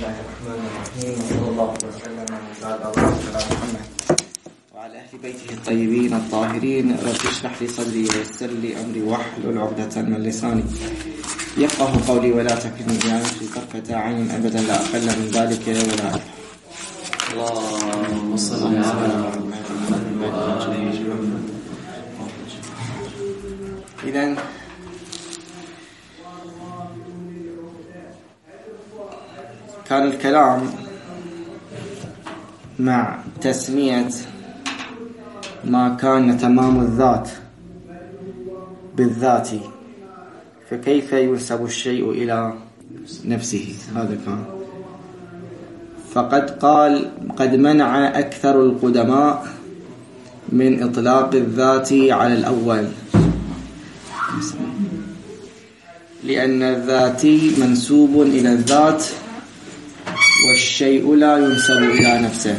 الله الرحمن الرحيم، وصلى الله وسلم وبارك على محمد وعلى أهل بيته الطيبين الطاهرين. رب اشرح لي صدري ويسر لي أمري واحلل عقدة من لساني يفقهوا قولي ولا تكلني إلى نفسي طرفة عين أبدا لا أقل من ذلك ولا أكثر. اللهم صل على محمد وآل محمد. إذن كان الكلام مع تسمية ما كان تمام الذات بالذات، فكيف ينسب الشيء إلى نفسه. هذا كان، فقد قال قد منع أكثر القدماء من إطلاق الذات على الأول، لأن الذاتي منسوب إلى الذات والشيء لا ينسب إلى نفسه.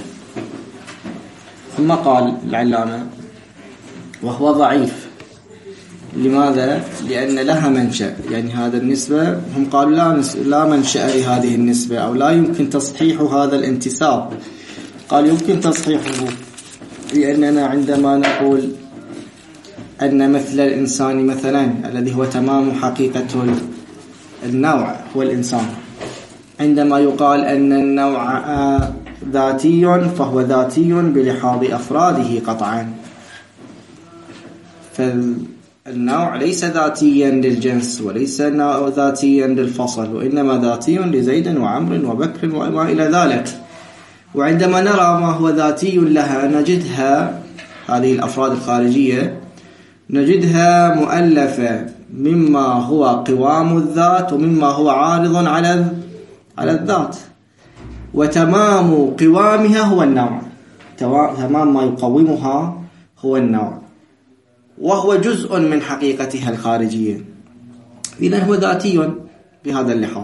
ثم قال العلامة وهو ضعيف. لماذا؟ لأن لها منشأ، يعني هذا النسبة هم قالوا لا منشأ لهذه النسبة، أو لا يمكن تصحيح هذا الانتساب. قال يمكن تصحيحه، لأننا عندما نقول أن مثل الإنسان مثلا الذي هو تمام حقيقة النوع هو الإنسان، عندما يقال أن النوع ذاتي فهو ذاتي بلحاظ أفراده قطعا، فالنوع ليس ذاتيا للجنس وليس ذاتيا للفصل، وإنما ذاتي لزيد وعمر وبكر وما إلى ذلك. وعندما نرى ما هو ذاتي لها نجدها هذه الأفراد الخارجية نجدها مؤلفة مما هو قوام الذات ومما هو عارض على الذات، وتمام قوامها هو النوع، تمام ما يقومها هو النوع، وهو جزء من حقيقتها الخارجية. إذن هو ذاتي بهذا اللحاظ.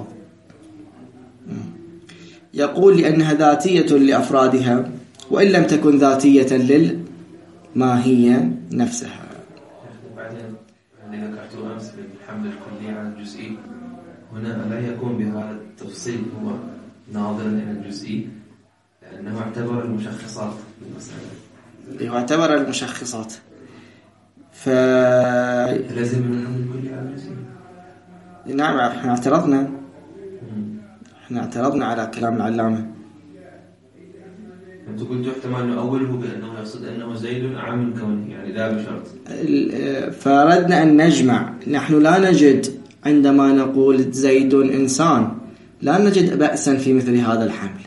يقول لأنها ذاتية لأفرادها وإن لم تكن ذاتية للماهية نفسها. وبعدين ذكرت أمس بالحمل الكلي على الجزئي، هنا لا يكون بهذا التفصيل هو ناظرا إلى الجزئي، لأنه اعتبر المشخصات بالمسألة. هو اعتبر المشخصات، لازم من الحمل الكلي على الجزئي. نعم، احنا اعترضنا على كلام العلامة. أنت قلت احتمال نؤوله بأنه يقصد أنه زيد أعم من كونه، يعني لا بشرط. فردنا أن نجمع. نحن لا نجد عندما نقول زيد إنسان لا نجد بأسا في مثل هذا الحمل،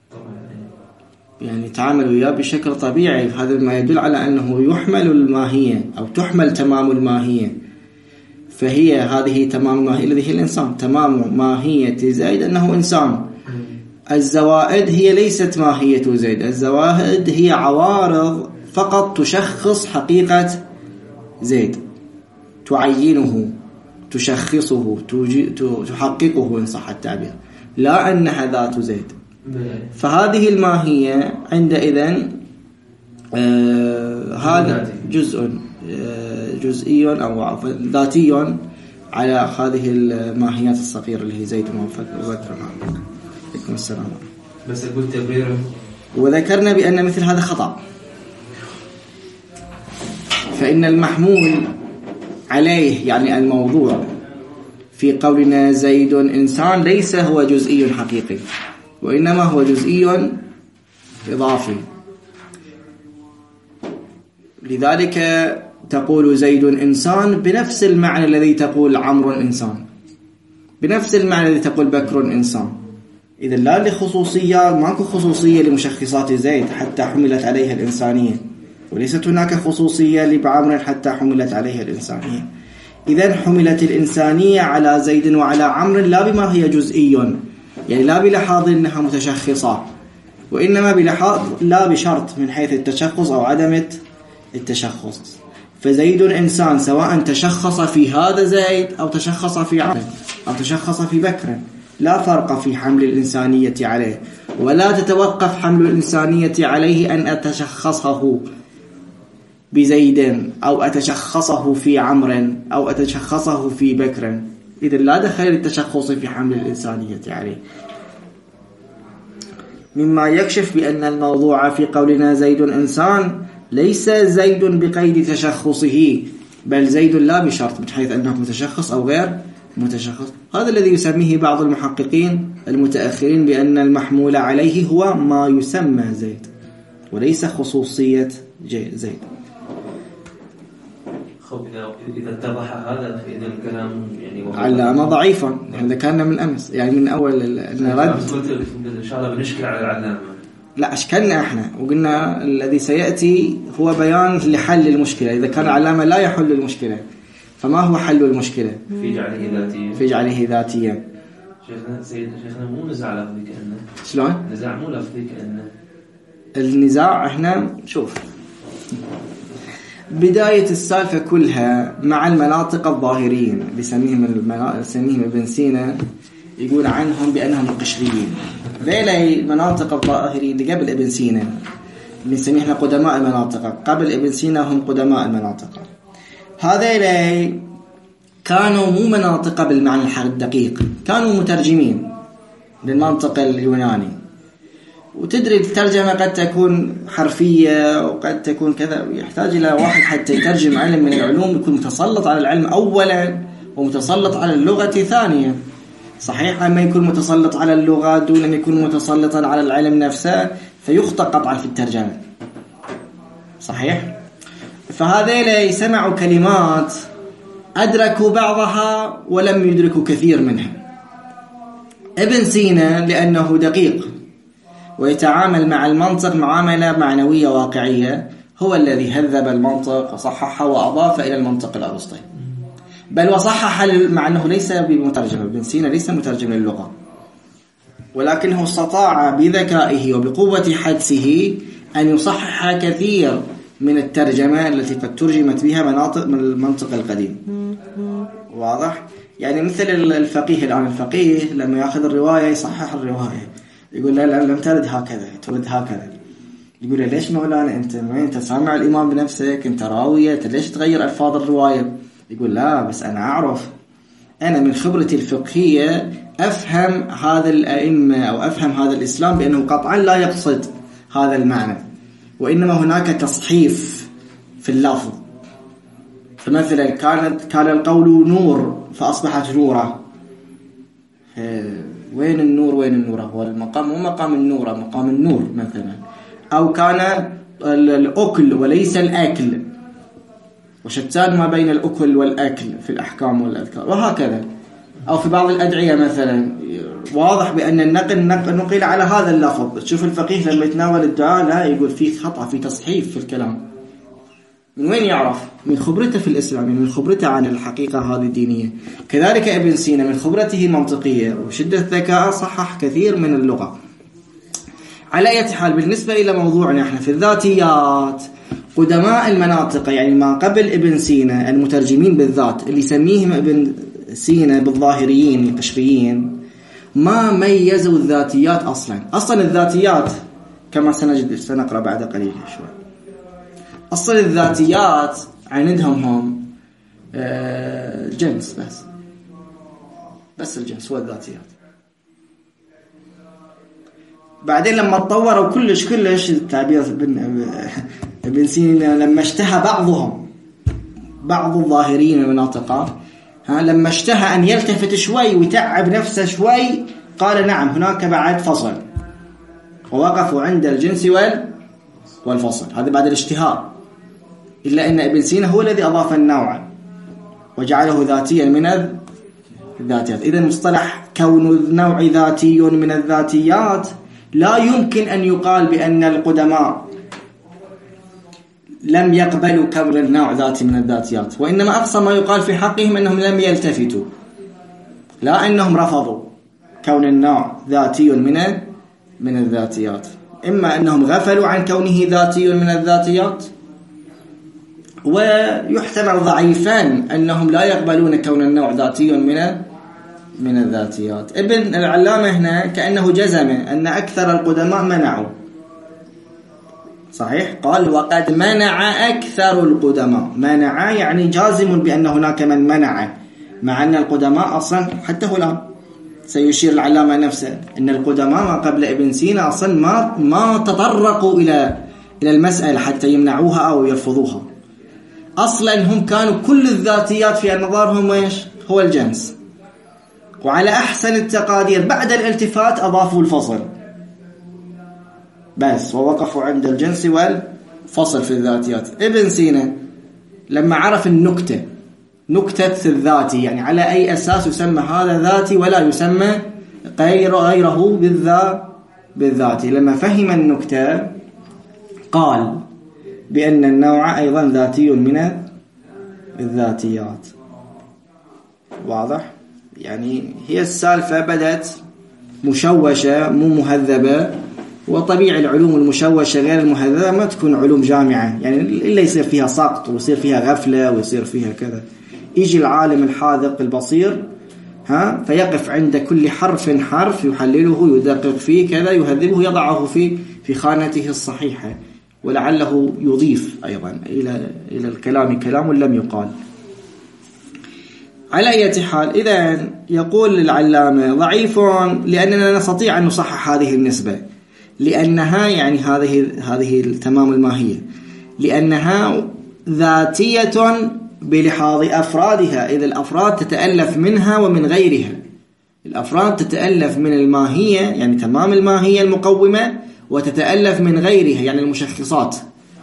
يعني تعامل وياه بشكل طبيعي. هذا ما يدل على أنه يحمل الماهية أو تحمل تمام الماهية. فهي هذه تمام الماهية الذي هي الإنسان، تمام ماهية زيد أنه إنسان. الزوائد هي ليست ماهية زيد، الزوائد هي عوارض فقط تشخص حقيقة زيد، تعينه، تشخصه، تحققه إن صح التعبير، لا أنها ذات زيد. فهذه الماهية عندئذ هذا جزئي أو ذاتي على هذه الماهيات الصغيرة اللي هي زيد وبكر. عليكم السلام. بس قلت تبريرا، وذكرنا بأن مثل هذا خطأ، فإن المحمول عليه يعني الموضوع في قولنا زيد إنسان ليس هو جزئي حقيقي، وإنما هو جزئي إضافي. لذلك تقول زيد إنسان بنفس المعنى الذي تقول عمرو إنسان، بنفس المعنى الذي تقول بكر إنسان. إذا لا لخصوصية، ماكو خصوصية لمشخصات زيد حتى حملت عليها الإنسانية، وليست هناك خصوصية لعمر حتى حملت عليها الإنسانية. إذن حملت الإنسانية على زيد وعلى عمر لا بما هي جزئي، يعني لا بلحاظ أنها متشخصة، وإنما بلحاظ لا بشرط من حيث التشخص أو عدم التشخص. فزيد إنسان سواء تشخص في هذا زيد أو تشخص في عمر أو تشخص في بكر، لا فرق في حمل الإنسانية عليه، ولا تتوقف حمل الإنسانية عليه أن أتشخصه بزيد أو أتشخصه في عمر أو أتشخصه في بكر. إذن لا دخل للتشخص في حمل الإنسانية عليه. مما يكشف بأن الموضوع في قولنا زيد إنسان ليس زيد بقيد تشخصه، بل زيد لا بشرط، من حيث أنه متشخص أو غير متشخص. هذا الذي يسميه بعض المحققين المتأخرين بأن المحمول عليه هو ما يسمى زيد وليس خصوصية زيد. إذا اتضح هذا فإن الكلام يعني علامة ضعيفة. هذا كان من أمس، يعني من أول الرد. إن شاء الله بنشكل على العلامة. لا، أشكلنا إحنا وقلنا الذي سيأتي هو بيان لحل المشكلة. إذا كان العلامة لا يحل المشكلة، فما هو حل المشكلة؟ في جعله ذاتيا. في جعله ذاتيا. شيخنا مو نزاع لفظي كأنه. شلون؟ نزاع مو لفظي كأنه. النزاع إحنا شوف بداية السالفة كلها مع المناطق الظاهريين، بسميهم ابن سينا، يقول عنهم بأنهم القشريين. ذيلي مناطق الظاهريين اللي قبل ابن سينا بنسميهم قدماء المناطق، قبل ابن سينا هم قدماء المناطق. هذيلي كانوا مو مناطق بالمعنى الدقيق، كانوا مترجمين للمنطق اليوناني. وتدري الترجمة قد تكون حرفية وقد تكون كذا، يحتاج إلى واحد حتى يترجم علم من العلوم يكون متسلط على العلم أولا ومتسلط على اللغة ثانيا. صحيح، أما يكون متسلط على اللغة دون أن يكون متسلطا على العلم نفسه فيخطئ قطعا في الترجمة. صحيح. فهذيل سمعوا كلمات أدركوا بعضها ولم يدركوا كثير منها. ابن سينا لأنه دقيق ويتعامل مع المنطق معاملة معنوية واقعية، هو الذي هذب المنطق وصححه وأضاف إلى المنطق الأرسطي، بل وصحح مع أنه ليس بمترجم. ابن سينا ليس مترجم للغة، ولكنه استطاع بذكائه وبقوة حدسه أن يصحح كثير من الترجمة التي قد ترجمت بها مناطق من المنطق القديم. واضح؟ يعني مثل الفقيه الآن، الفقيه لما يأخذ الرواية يصحح الرواية، يقول لا لم ترد هكذا، ترد هكذا. يقول له ليش مولانا أنت سامع الإمام بنفسك، أنت راوية، ليش تغير ألفاظ الرواية؟ يقول لا بس أنا أعرف، أنا من خبرتي الفقهية أفهم هذا الأئمة أو أفهم هذا الإسلام بأنه قطعا لا يقصد هذا المعنى، وإنما هناك تصحيف في اللفظ. فمثلا كان القول نور فأصبحت نورة. وين النور؟ هو المقام مو مقام النور، مقام النور مثلا. أو كان الأكل وليس الأكل، وشتان ما بين الأكل والأكل في الأحكام والأذكار، وهكذا. أو في بعض الأدعية مثلا واضح بأن النقل نقل على هذا اللفظ. تشوف الفقيه لما يتناول الدعاء لا يقول فيه خطأ، في تصحيف في الكلام. من وين يعرف؟ من خبرته في الإسلام، من خبرته عن الحقيقة هذه الدينية. كذلك ابن سينا من خبرته المنطقية وشدة ذكاء صحح كثير من اللغة. على أي حال، بالنسبة إلى موضوعنا احنا في الذاتيات، قدماء المناطق يعني ما قبل ابن سينا المترجمين بالذات اللي يسميهم ابن سينا بالظاهريين القشريين، ما ميزوا الذاتيات أصلا الذاتيات كما سنقرأ بعد قليل شوي. أصل الذاتيات عندهم هم جنس بس الجنس هو الذاتيات. بعدين لما تطوروا كلش التعبير ابن سينا لما اشتهى بعض الظاهرين المناطق لما اشتهى أن يلتفت شوي ويتعب نفسه شوي، قال نعم هناك بعد فصل، ووقفوا عند الجنس والفصل. هذا بعد الاشتهار. إلا أن ابن سينا هو الذي أضاف النوع وجعله ذاتيا من الذاتيات. إذا مصطلح كون النوع ذاتي من الذاتيات لا يمكن أن يقال بأن القدماء لم يقبلوا كون النوع ذاتي من الذاتيات، وإنما أقصى ما يقال في حقهم أنهم لم يلتفتوا، لا أنهم رفضوا كون النوع ذاتي من الذاتيات. إما أنهم غفلوا عن كونه ذاتي من الذاتيات، ويحتمل ضعيفا أنهم لا يقبلون كون النوع ذاتي من الذاتيات. ابن العلامة هنا كأنه جزم أن أكثر القدماء منعوا. صحيح، قال وقد منع أكثر القدماء. منع يعني جازم بأن هناك من منع، مع أن القدماء أصلا حتى هو الآن سيشير العلامة نفسه أن القدماء ما قبل ابن سينا أصلا ما تطرقوا إلى المسألة حتى يمنعوها أو يرفضوها. أصلا هم كانوا كل الذاتيات في نظرهم إيش؟ هو الجنس، وعلى أحسن التقادير بعد الالتفات أضافوا الفصل بس، ووقفوا عند الجنس والفصل في الذاتيات. ابن سينا لما عرف النكتة، نكتة الذاتي، يعني على أي أساس يسمى هذا ذاتي ولا يسمى غيره بالذاتي، لما فهم النكتة قال بأن النوع أيضا ذاتي من الذاتيات. واضح؟ يعني هي السالفة بدأت مشوشة مو مهذبة، وطبيعي العلوم المشوشة غير المهذبة ما تكون علوم جامعة، يعني إلا يصير فيها سقط ويصير فيها غفلة ويصير فيها كذا. يجي العالم الحاذق البصير فيقف عند كل حرف يحلله يدقق فيه كذا، يهذبه، يضعه في خانته الصحيحة، ولعله يضيف أيضا إلى الكلام كلام لم يقال. على أي حال، إذا يقول العلامة ضعيف لأننا نستطيع أن نصحح هذه النسبة، لأنها يعني هذه التمام الماهية، لأنها ذاتية بلحاظ أفرادها، إذا الأفراد تتألف منها ومن غيرها. الأفراد تتألف من الماهية يعني تمام الماهية المقومة، وتتألف من غيرها يعني المشخصات.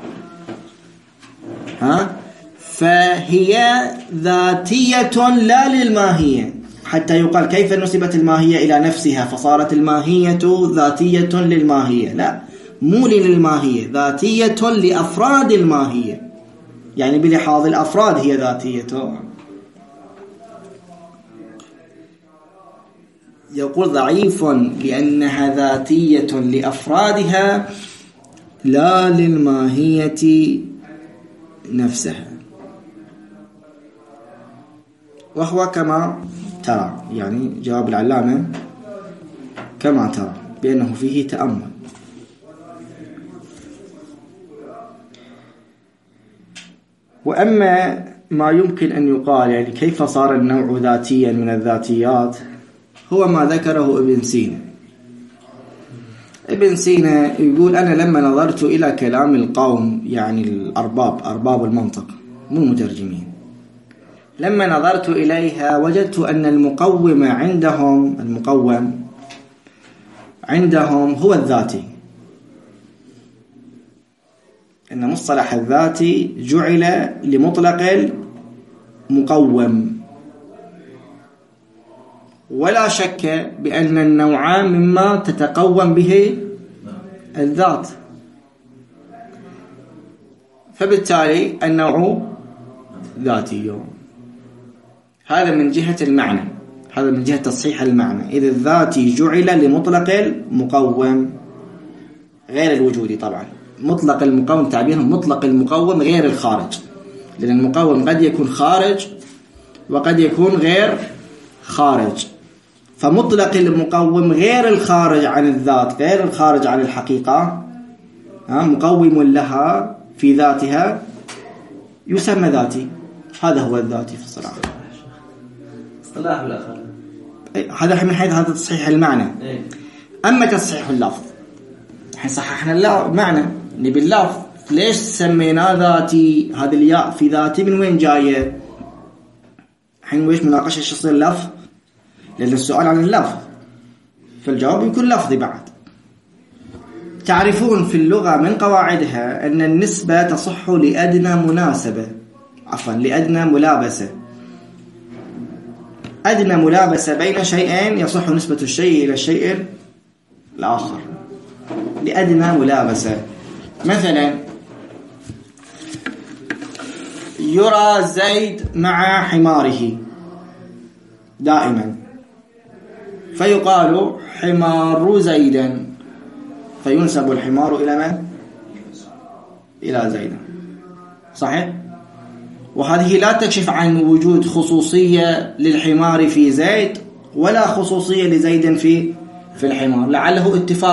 فهي ذاتية لا للماهية، حتى يقال كيف نسبت الماهية إلى نفسها فصارت الماهية ذاتية للماهية؟ لا، مو للماهية، ذاتية لأفراد الماهية، يعني بلحاظ الأفراد هي ذاتية. يقول ضعيف لأنها ذاتية لأفرادها لا للماهية نفسها. وهو كما ترى، يعني جواب العلامة كما ترى بأنه فيه تأمل. وأما ما يمكن أن يقال يعني كيف صار النوع ذاتيا من الذاتيات، هو ما ذكره ابن سينا. ابن سينا يقول أنا لما نظرت إلى كلام القوم، يعني أرباب المنطق مو مترجمين، لما نظرت إليها وجدت أن المقوم عندهم هو الذاتي، أن مصطلح الذاتي جعل لمطلق المقوم، ولا شك بأن النوع مما تتقوم به الذات، فبالتالي النوع ذاتي. هذا من جهة المعنى، هذا من جهة تصحيح المعنى. إذا الذاتي جعل لمطلق المقوم غير الوجودي. طبعا مطلق المقوم تعبيرهم مطلق المقوم غير الخارج، لأن المقوم قد يكون خارج وقد يكون غير خارج. فمطلق المقوم غير الخارج عن الذات، غير الخارج عن الحقيقة، مقوم لها في ذاتها، يسمى ذاتي. هذا هو الذاتي في الصلاح. اصطلاح الآخر هذا من حيث هذا تصحيح المعنى. أما تصحيح اللفظ، الحين صححنا المعنى نبي اللفظ. ليش سمينا ذاتي؟ هذه الياء في ذاتي من وين جاية؟ الحين ويش مناقشة ايش يصير اللفظ؟ لأن السؤال عن اللفظ، فالجواب يكون لفظي. بعد تعرفون في اللغة من قواعدها أن النسبة تصح لأدنى لأدنى ملابسة. أدنى ملابسة بين شيئين يصح نسبة الشيء إلى الشيء الآخر لأدنى ملابسة. مثلا يرى زيد مع حماره دائما، فيقال حمار زيدا، فينسب الحمار إلى من؟ إلى زيد. صحيح؟ وهذه لا تكشف عن وجود خصوصية للحمار في زيد ولا خصوصية لزيد في الحمار، لعله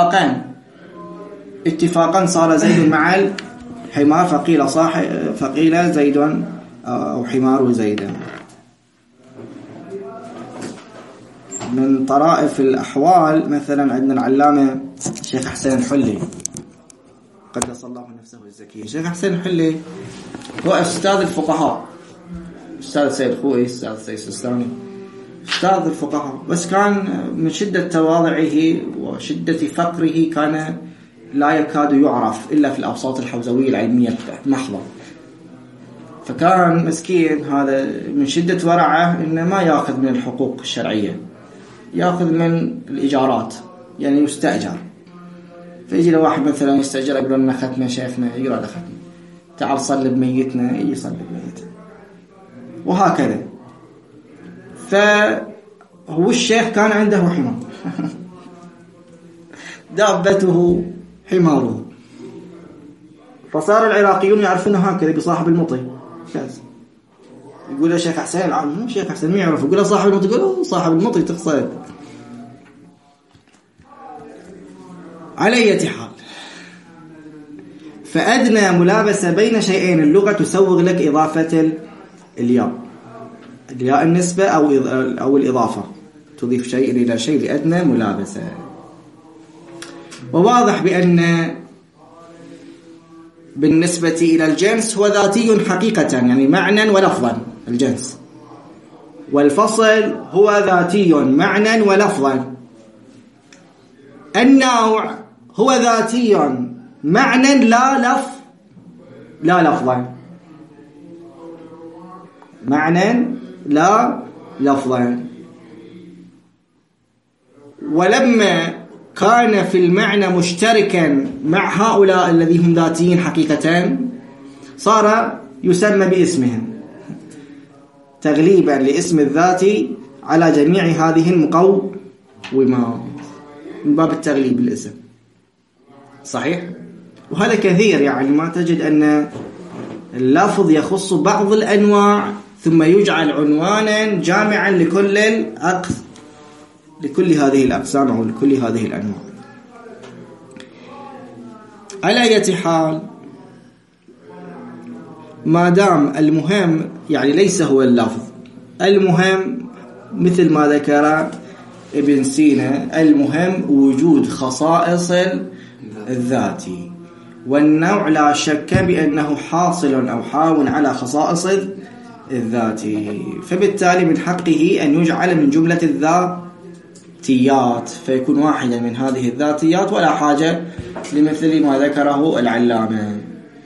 اتفاقا صار زيد مع الحمار فقيل زيد أو حمار زيدا. من طرائف الأحوال مثلا عندنا العلامة الشيخ حسين الحلي قدس الله نفسه الزكية. الشيخ حسين الحلي هو أستاذ الفقهاء، أستاذ سيد خوئي، أستاذ سيد سستاني، أستاذ الفقهاء، بس كان من شدة تواضعه وشدة فقره كان لا يكاد يعرف إلا في الأوساط الحوزوية العلمية محضة. فكان مسكين هذا من شدة ورعه إنه ما يأخذ من الحقوق الشرعية، يأخذ من الإيجارات، يعني يستأجر. فيجي له واحد مثلا يستأجر يقول لنا ختمة شيخنا، يقرأ له ختمة، تعال صلي بميتنا، يجي يصلي بميتنا، وهكذا. فهو الشيخ كان عنده حمار دابته حماره، فصار العراقيون يعرفونه هكذا بصاحب المطي. يقول له شيخ حسين، مو شيخ حسين ما يعرف، يقول له صاحب المطي، يقول صاحب المطي تقصد. على أي حال، فأدنى ملابسة بين شيئين اللغة تسوغ لك إضافة الياء النسبة أو الإضافة، تضيف شيء إلى شيء لأدنى ملابسة. وواضح بأن بالنسبة إلى الجنس هو ذاتي حقيقة، يعني معنى ولفظا الجنس، والفصل هو ذاتي معنى ولفظا. النوع هو ذاتي معنى لا لفظا، معنى لا لفظا. ولما كان في المعنى مشتركا مع هؤلاء الذين هم ذاتيين حقيقة صار يسمى باسمهم، تغليبا لاسم الذاتي على جميع هذه المقومات، من باب التغليب الاسم. صحيح؟ وهذا كثير، يعني ما تجد أن اللفظ يخص بعض الأنواع ثم يجعل عنوانا جامعا لكل هذه الأقسام أو لكل هذه الأنواع. على أي حال، ما دام المهم يعني ليس هو اللفظ، المهم مثل ما ذكر ابن سينا، المهم وجود خصائص الذاتي، والنوع لا شك بأنه حاصل أو حاو على خصائص الذاتي، فبالتالي من حقه أن يجعل من جملة الذاتيات، فيكون واحدا من هذه الذاتيات ولا حاجة لمثل ما ذكره العلامة.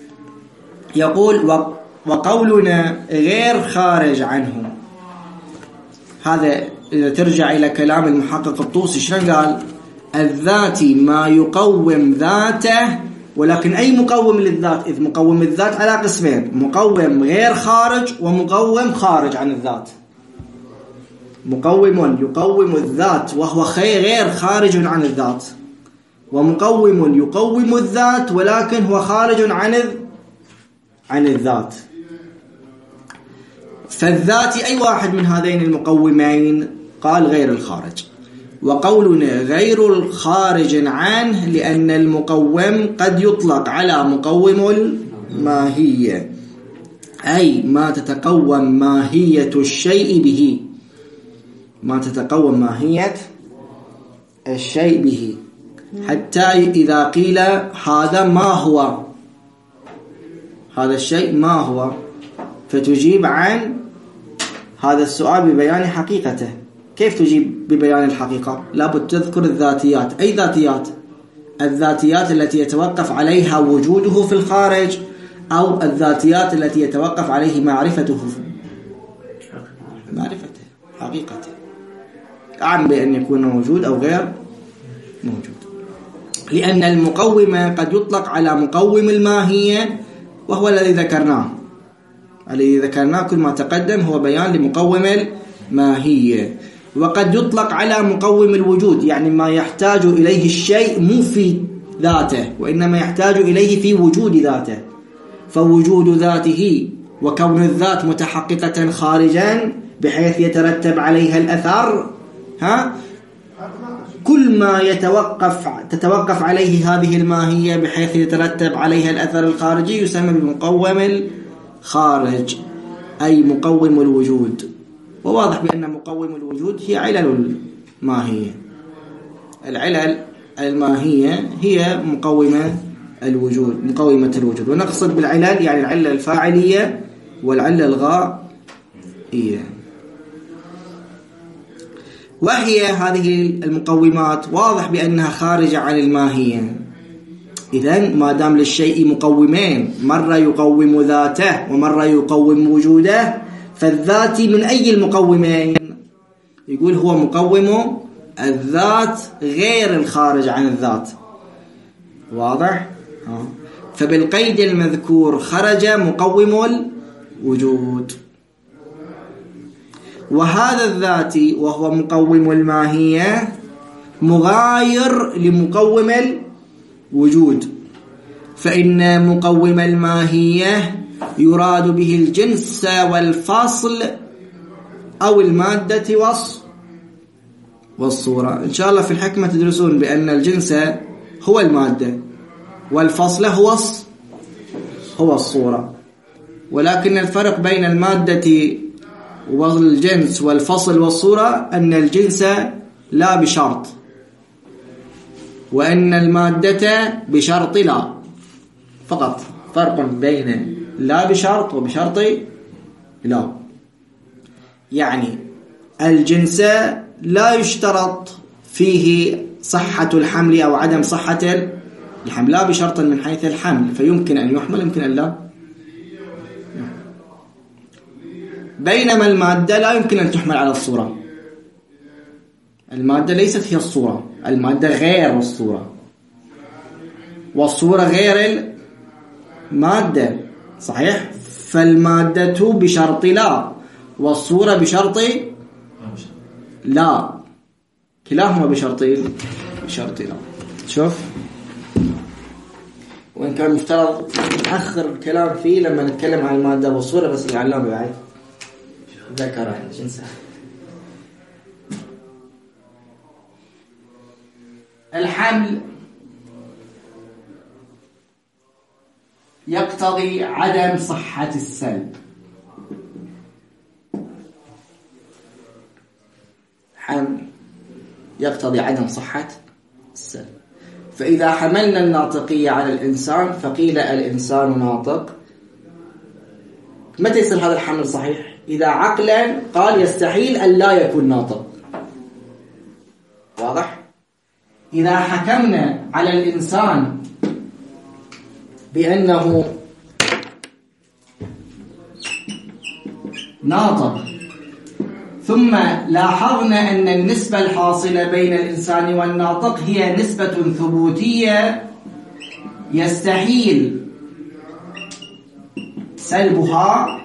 يقول وقولنا غير خارج عنه، هذا إذا ترجع إلى كلام المحقق الطوسي شنو قال؟ الذاتي ما يقوم ذاته، ولكن أي مقوم للذات؟ إذ مقوم الذات على قسمين، مقوم غير خارج ومقوم خارج عن الذات. مقوم يقوم الذات وهو غير خارج عن الذات، ومقوم يقوم الذات ولكن هو خارج عن الذات. فالذاتي أي واحد من هذين المقومين؟ قال غير الخارج. وقولنا غير الخارج عنه لأن المقوم قد يطلق على مقوم الماهية، أي ما تتقوم ماهية الشيء به، ما تتقوم ماهية الشيء به، حتى إذا قيل هذا ما هو، هذا الشيء ما هو، فتجيب عن هذا السؤال ببيان حقيقته. كيف تجيب ببيان الحقيقة؟ لابد تذكر الذاتيات. أي ذاتيات؟ الذاتيات التي يتوقف عليها وجوده في الخارج، أو الذاتيات التي يتوقف عليه معرفته حقيقته، أعم بأن يكون موجود أو غير موجود. لأن المقوم قد يطلق على مقوم الماهية، وهو الذي ذكرناه كل ما تقدم هو بيان لمقوم الماهية. وقد يطلق على مقوم الوجود، يعني ما يحتاج إليه الشيء مو في ذاته، وإنما يحتاج إليه في وجود ذاته. فوجود ذاته وكون الذات متحققة خارجا بحيث يترتب عليها الأثر، كل ما تتوقف عليه هذه الماهية بحيث يترتب عليها الأثر الخارجي يسمى بمقوم الخارج، أي مقوم الوجود. وواضح بأن مقوم الوجود هي علل ماهية. العلل الماهية هي مقومة الوجود، ونقصد بالعلل يعني العلة الفاعلية والعلة الغائية. وهي هذه المقومات واضح بأنها خارجة عن الماهية. إذن ما دام للشيء مقومين، مرة يقوم ذاته ومرة يقوم وجوده، فالذات من أي المقومين؟ يقول هو مقوم الذات غير الخارج عن الذات. واضح؟ فبالقيد المذكور خرج مقوم الوجود. وهذا الذات وهو مقوم الماهية مغاير لمقوم الوجود، فإن مقوم الماهية يراد به الجنس والفصل أو المادة والصورة. إن شاء الله في الحكمة تدرسون بأن الجنس هو المادة والفصل هو الصورة، ولكن الفرق بين المادة والجنس والفصل والصورة أن الجنس لا بشرط، وأن المادة بشرط لا، فقط فرق بين لا بشرط وبشرط لا. يعني الجنس لا يشترط فيه صحة الحمل أو عدم صحة الحمل، لا بشرط من حيث الحمل، فيمكن أن يحمل يمكن أن لا. بينما المادة لا يمكن أن تحمل على الصورة. المادة ليست هي الصورة، المادة غير الصورة، والصورة غير المادة. صحيح؟ فالمادة بشرط لا والصورة بشرط لا، كلاهما بشرط لا. شوف، وإن كان مفترض نأخر الكلام فيه لما نتكلم عن المادة والصورة، بس العلامة بعد ذكر جنسها. الحمل يقتضي عدم صحة السلب. حمل يقتضي عدم صحة السلب. فإذا حملنا الناطقية على الإنسان فقيل الإنسان ناطق، متى يصير هذا الحمل صحيح؟ إذا عقلا قال يستحيل أن لا يكون ناطق. واضح؟ إذا حكمنا على الإنسان بأنه ناطق، ثم لاحظنا أن النسبة الحاصلة بين الإنسان والناطق هي نسبة ثبوتية يستحيل سلبها،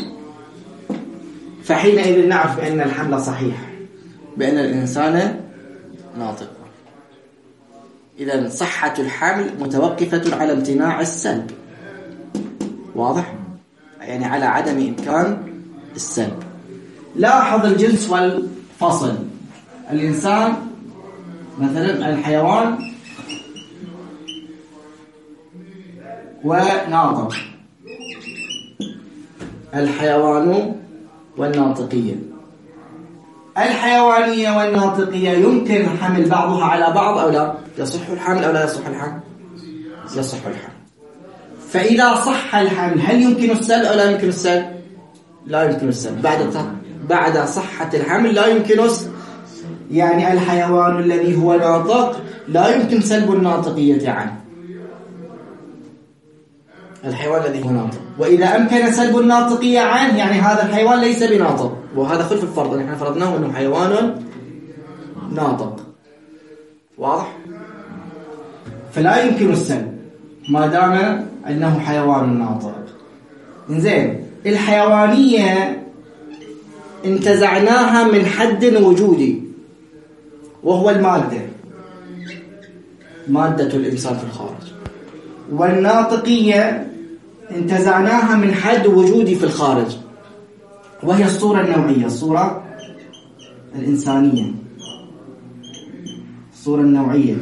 فحينئذ نعرف بأن الحمل صحيح، بأن الإنسان ناطق. إذن صحة الحمل متوقفة على امتناع السلب. واضح؟ يعني على عدم إمكان السلب. لاحظ الجنس والفصل. الإنسان مثلا الحيوان وناطق، الحيوان والناطقية. الحيوانية والناطقية يمكن حمل بعضها على بعض أو لا؟ يصح الحمل أو لا يصح الحمل؟ يصح الحمل. فإذا صح الحمل هل يمكن السلب أو لا يمكن السلب؟ لا يمكن السلب. بعد صحة الحمل لا يمكن يعني الحيوان الذي هو ناطق لا يمكن سلب الناطقية عنه، الحيوان الذي هو ناطق. وإذا أمكن سلب الناطقية عنه يعني هذا الحيوان ليس بناطق، وهذا خلف الفرض، نحن فرضناه أنه حيوان ناطق. واضح؟ فلا يمكن السلب ما دام أنه حيوان ناطق. إنزين، الحيوانية انتزعناها من حد وجودي وهو المادة، مادة الإنسان في الخارج. والناطقية انتزعناها من حد وجودي في الخارج وهي الصورة النوعية، الصورة الإنسانية، الصورة النوعية.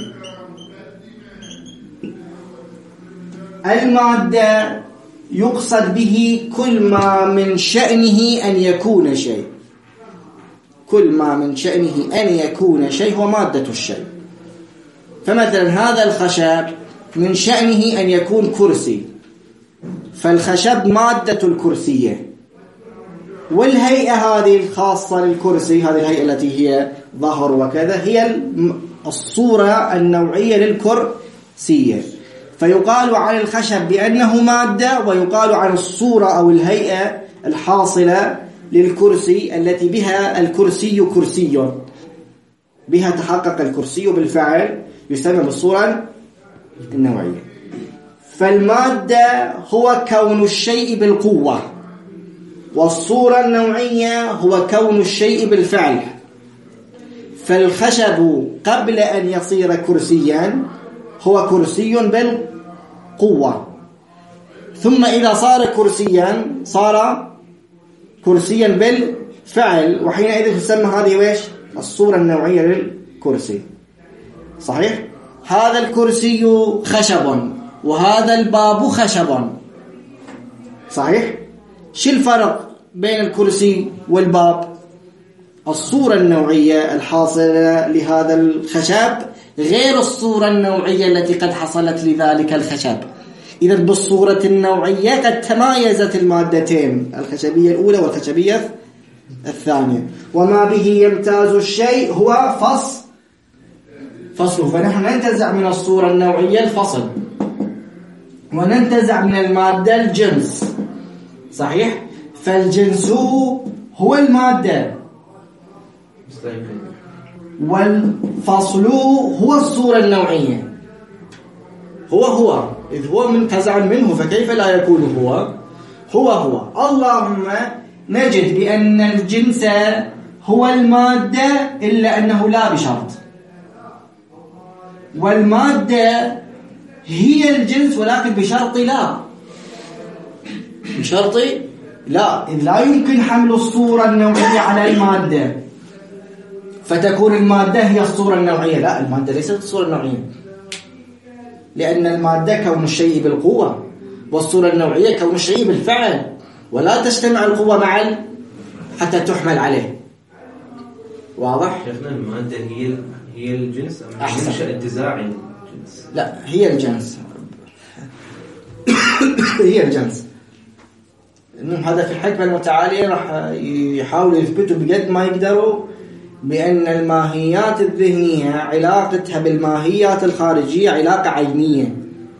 المادة يقصد به كل ما من شأنه أن يكون شيء، كل ما من شأنه أن يكون شيء هو مادة الشيء. فمثلا هذا الخشب من شأنه أن يكون كرسي، فالخشب مادة الكرسية، والهيئة هذه الخاصة للكرسي، هذه الهيئة التي هي ظهر وكذا، هي الصورة النوعية للكرسية. فيقال عن الخشب بأنه مادة، ويقال عن الصورة أو الهيئة الحاصلة للكرسي التي بها الكرسي كرسي، بها تحقق الكرسي بالفعل، يسمى بالصورة النوعية. فالمادة هو كون الشيء بالقوة، والصورة النوعية هو كون الشيء بالفعل. فالخشب قبل أن يصير كرسيا هو كرسي بالقوة، ثم إذا صار كرسيا صار كرسيا بالفعل، وحينئذ تسمى هذه ويش الصورة النوعية للكرسي. صحيح؟ هذا الكرسي خشب، وهذا الباب خشب. صحيح؟ شو الفرق بين الكرسي والباب؟ الصورة النوعية الحاصلة لهذا الخشب غير الصورة النوعية التي قد حصلت لذلك الخشب. إذا بالصورة النوعية قد تمايزت المادتين، الخشبية الأولى والخشبية الثانية، وما به يمتاز الشيء هو فصله. فنحن ننتزع من الصورة النوعية الفصل، وننتزع من المادة الجنس. صحيح؟ فالجنس هو المادة، والفصل هو الصورة النوعية. هو إذ هو منتزع منه، فكيف لا يكون هو. اللهم نجد بأن الجنس هو المادة، إلا أنه لا بشرط، والمادة هي الجنس ولكن بشرط لا، إذ لا يمكن حمل الصورة النوعية على المادة فتكون المادة هي الصورة النوعية. لا، المادة ليست الصورة النوعية، لأن المادة كون الشيء بالقوة، والصورة النوعية كون الشيء بالفعل، ولا تجتمع القوة معا حتى تحمل عليه. واضح؟ شيخنا المادة هي الجنس أم منشأ انتزاعي الجنس؟ لا، هي الجنس. هي الجنس. إنهم هذا في الحكمة المتعالية راح يحاولوا يثبتوا بقد ما يقدروا بأن الماهيات الذهنية علاقتها بالماهيات الخارجية علاقة عينية،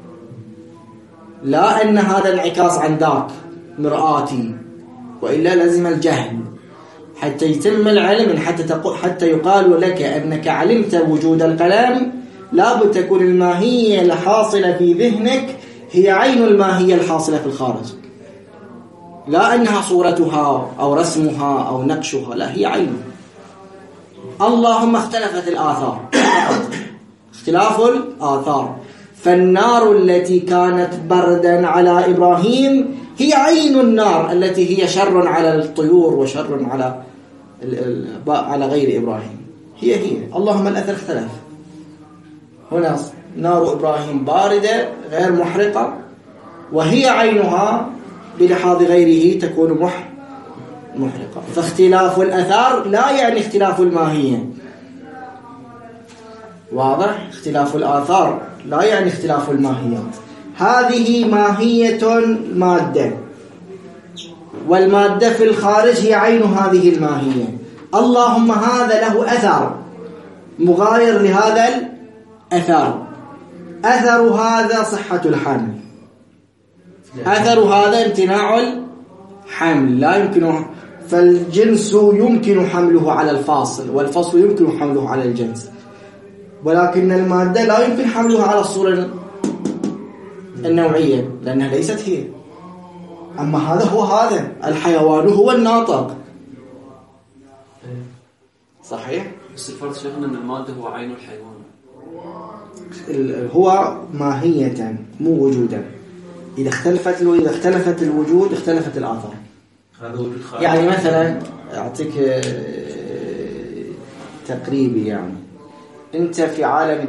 لا أن هذا انعكاس عن ذاك مرآتي، وإلا لازم الجهل حتى يتم العلم، حتى يقال لك أنك علمت وجود القلم لابد تكون الماهية الحاصلة في ذهنك هي عين الماهية الحاصلة في الخارج، لا أنها صورتها أو رسمها أو نقشها، لا، هي عينها. اللهم اختلفت الآثار، اختلاف الآثار. فالنار التي كانت بردا على إبراهيم هي عين النار التي هي شر على الطيور وشر على غير إبراهيم، هي. اللهم الأثر اختلف. هنا نار إبراهيم باردة غير محرقة، وهي عينها بلحاظ غيره تكون محرقة. فاختلاف الأثار لا يعني اختلاف الماهية. واضح؟ اختلاف الآثار لا يعني اختلاف الماهيات. هذه ماهية المادة، والمادة في الخارج هي عين هذه الماهية. اللهم هذا له أثر مغاير لهذا الأثر. أثر هذا صحة الحمل، أثر هذا امتناع الحمل، لا يمكن. فالجنس يمكن حمله على الفاصل، والفصل يمكن حمله على الجنس، ولكن المادة لا يمكن حملها على الصورة النوعية لأنها ليست هي. أما هذا هو هذا الحيوان هو الناطق. صحيح؟ بس الفرق شيخنا أن المادة هو عين الحيوان، هو ماهية مو وجودا. إذا اختلفت الوجود اختلفت الآثار. يعني مثلا أعطيك تقريبي، يعني أنت في عالم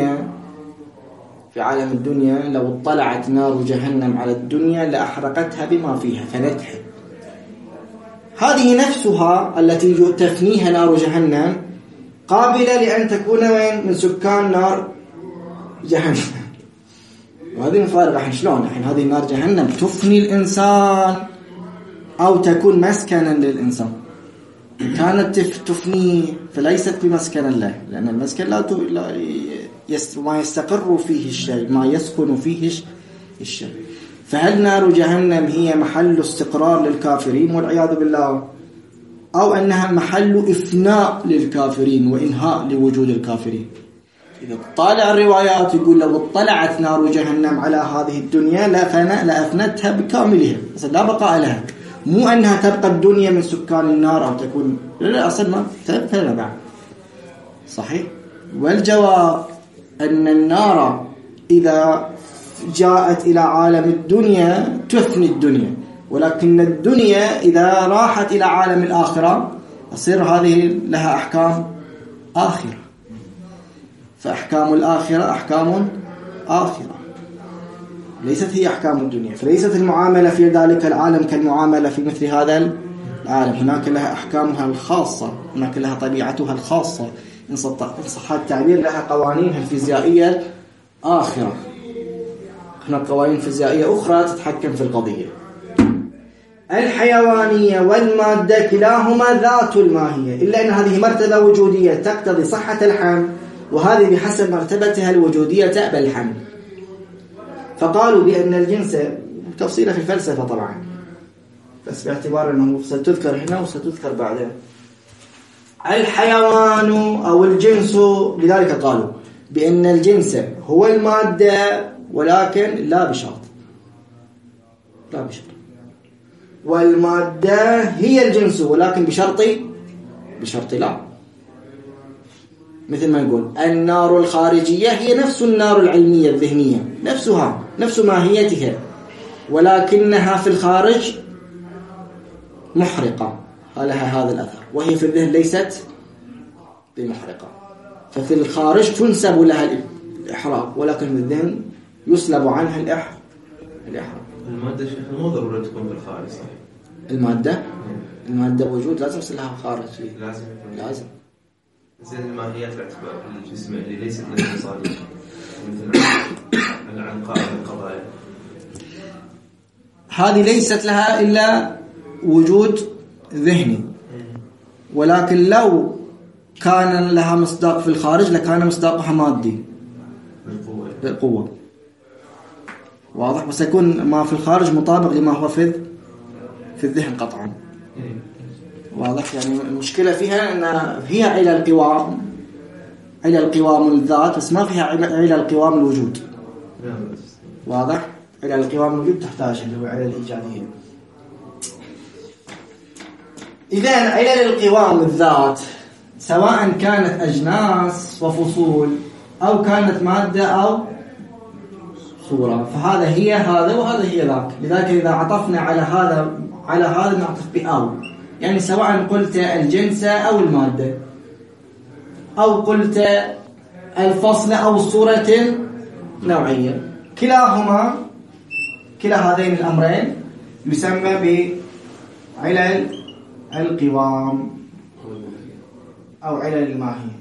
الدنيا لو اطلعت نار جهنم على الدنيا لأحرقتها بما فيها فنتحب. هذه نفسها التي تفنيها نار جهنم قابلة لأن تكون من سكان نار جهنم. وهذه مفارقة. الحين شلون الحين هذه نار جهنم تفني الإنسان أو تكون مسكنا للإنسان؟ كانت تفنيه فليست بمسكنا له، لأن المسكن ما يستقر فيه الشيء، ما يسكن فيه الشيء. فهل نار جهنم هي محل استقرار للكافرين والعياذ بالله، أو أنها محل إفناء للكافرين وإنهاء لوجود الكافرين؟ إذا طالع الروايات يقول لو اطلعت نار جهنم على هذه الدنيا لأفنتها بكاملها، لا بقاء لها. مو أنها تبقى الدنيا من سكان النار أو تكون، لا أصلا ما تبقى بعد. صحيح. والجواب أن النار إذا جاءت إلى عالم الدنيا تفني الدنيا، ولكن الدنيا إذا راحت إلى عالم الآخرة تصير هذه لها أحكام آخرة. فأحكام الآخرة أحكام آخرة، ليست هي أحكام الدنيا. فليست المعاملة في ذلك العالم كالمعاملة في مثل هذا العالم. هناك لها أحكامها الخاصة، هناك لها طبيعتها الخاصة، إن صح التعبير لها قوانينها الفيزيائية آخرة. هناك قوانين فيزيائية أخرى تتحكم في القضية. الحيوانية والمادة كلاهما ذات الماهية، إلا أن هذه مرتبة وجودية تقتضي صحة الحمل، وهذه بحسب مرتبتها الوجودية تقبل الحمل. فقالوا بأن الجنس تفصيله في الفلسفة طبعا، بس باعتبار أنه ستذكر هنا وستذكر بعدين. الحيوان أو الجنس، لذلك قالوا بأن الجنس هو المادة ولكن لا بشرط، والمادة هي الجنس ولكن بشرط لا. مثل ما نقول النار الخارجية هي نفس النار العلمية الذهنية، نفسها نفس ماهيتها، ولكنها في الخارج محرقة، لها هذا الأثر، وهي في الذهن ليست بمحرقة. ففي الخارج تنسب لها الإحراق، ولكن في الذهن يسلب عنها الإحراق. المادة شيخ مو ضروري تكون في الخارج، صحيح؟ المادة وجود لازم يصير لها خارج. لازم زي الماهيات باعتبار الجسم اللي ليست لها مصادر، مثل العنقاء والقضايا، هذه ليست لها إلا وجود ذهني، ولكن لو كان لها مصداق في الخارج لكان مصداقها مادي بالقوة. واضح؟ بس يكون ما في الخارج مطابق لما هو في الذهن قطعا. واضح؟ يعني المشكلة فيها أن هي على القوام الذات، بس ما فيها على القوام الوجود. واضح؟ على القوام الوجود تحتاج اللي هو على الإيجادية. إذن علل القوام الذات سواء كانت أجناس وفصول أو كانت مادة أو صورة، فهذا هي هذا وهذا هي ذاك. لذلك إذا عطفنا على هذا نعطف بأو، يعني سواء قلت الجنس أو المادة، أو قلت الفصل أو الصورة نوعية، كلا هذين الأمرين يسمى بعلل القوام أو علل الماهية.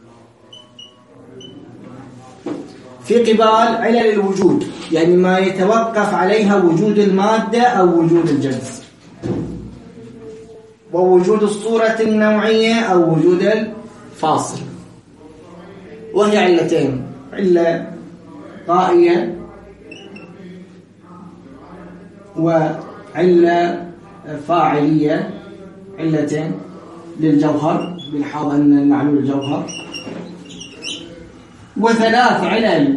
في قبال علل الوجود، يعني ما يتوقف عليها وجود المادة أو وجود الجنس، ووجود الصورة النوعية أو وجود الفاصل، وهي علتين: علة غائية وعلة فاعلية، علتين للجوهر بلحاظ أن المعلول الجوهر، وثلاث علل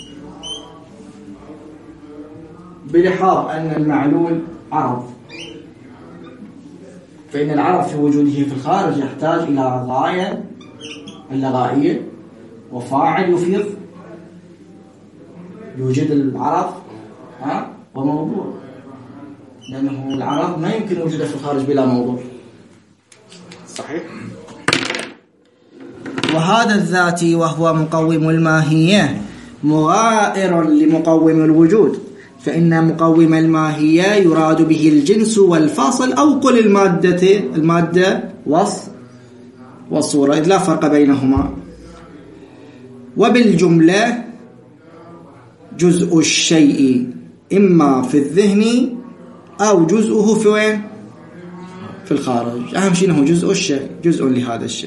بلحاظ أن المعلول عرض. فإن العرض في وجوده في الخارج يحتاج إلى غاية، علة غائية، وفاعل يفيض يوجد العرض وموضوع، لأنه العرض ما يمكن وجوده في الخارج بلا موضوع. صحيح؟ وهذا الذاتي وهو مقوم الماهية مغائر لمقوم الوجود، فإن مقوم الماهية يراد به الجنس والفصل، أو قل المادة والصورة، إذ لا فرق بينهما. وبالجملة جزء الشيء إما في الذهن أو جزءه في وين؟ في الخارج. أهم شيء أنه جزء الشيء، جزء لهذا الشيء.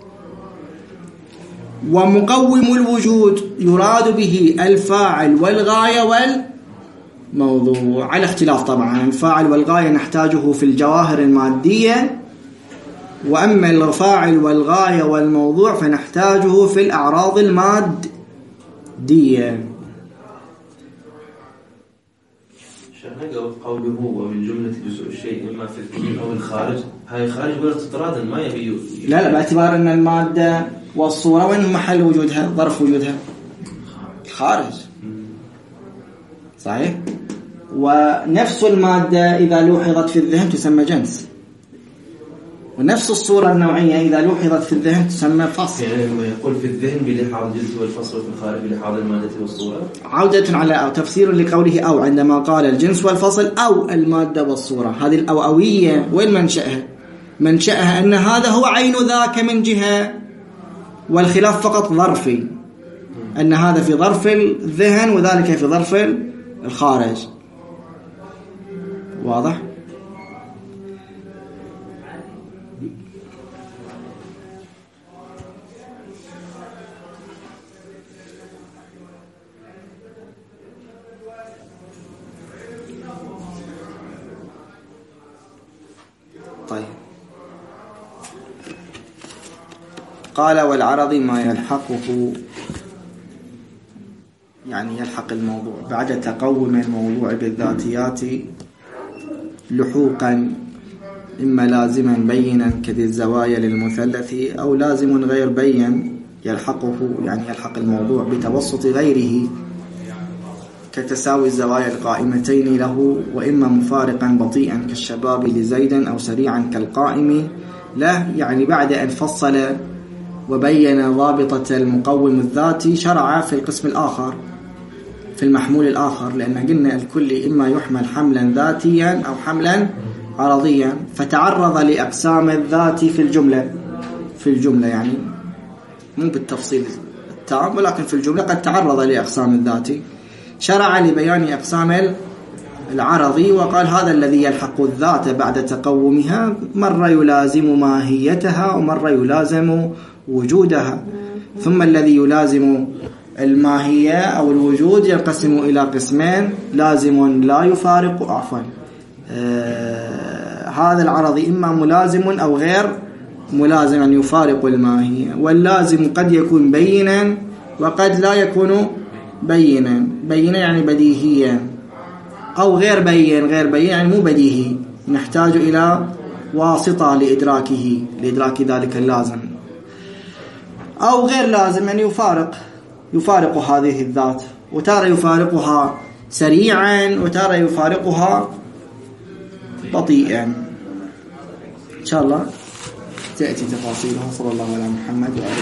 ومقوم الوجود يراد به الفاعل والغاية والموضوع، على اختلاف طبعا. الفاعل والغاية نحتاجه في الجواهر المادية، وأما الفاعل والغاية والموضوع فنحتاجه في الأعراض المادية. قوله وبالجملة جزء الشيء إما في الذهن أو الخارج، هاي خارج ولا اضطرادا ما يبي لا باعتبار أن المادة والصورة وين محل وجودها؟ ظرف وجودها خارج، صحيح. ونفس المادة إذا لوحظت في الذهن تسمى جنس، ونفس الصورة النوعية إذا لوحظت في الذهن تسمى فصل. يعني لما يقول في الذهن بلحاظ الجنس والفصل، وفي الخارج بلحاظ المادة والصورة. عودة على أو تفسير لقوله أو عندما قال الجنس والفصل أو المادة والصورة. هذه الأوئوية وين منشأها؟ منشأها أن هذا هو عين ذاك من جهة، والخلاف فقط ظرفي، أن هذا في ظرف الذهن وذلك في ظرف الخارج. واضح؟ طيب، قال والعرض ما يلحقه، يعني يلحق الموضوع بعد تقوم الموضوع بالذاتيات لحوقا، إما لازما بينا كذي الزوايا للمثلث، أو لازم غير بين يلحقه، يعني يلحق الموضوع بتوسط غيره كتساوي الزوايا القائمتين له، وإما مفارقا بطيئا كالشباب لزيد، أو سريعا كالقائم له. يعني بعد أن فصل وبين ضابطة المقوم الذاتي شرع في القسم الآخر، في المحمول الآخر، لأن قلنا الكل إما يحمل حملا ذاتيا أو حملا عرضيا، فتعرض لأقسام الذات في الجملة يعني مو بالتفصيل التام، ولكن في الجملة قد تعرض لأقسام الذات. شرع لبيان أقسام العرضي، وقال هذا الذي يلحق الذات بعد تقومها مرة يلازم ماهيتها ومرة يلازم وجودها. ثم الذي يلازم الماهية أو الوجود ينقسم إلى قسمين: لازم لا يفارق، هذا العرض إما ملازم أو غير ملازم أن يفارق الماهية. واللازم قد يكون بينا وقد لا يكون بينا يعني بديهيا، أو غير بين يعني مو بديهي، نحتاج إلى واسطة لإدراك ذلك اللازم. أو غير لازم يعني يفارق هذه الذات، وتارة يفارقها سريعا وتارة يفارقها بطيئا. إن شاء الله تأتي تفاصيلها. صلى الله على محمد وعلى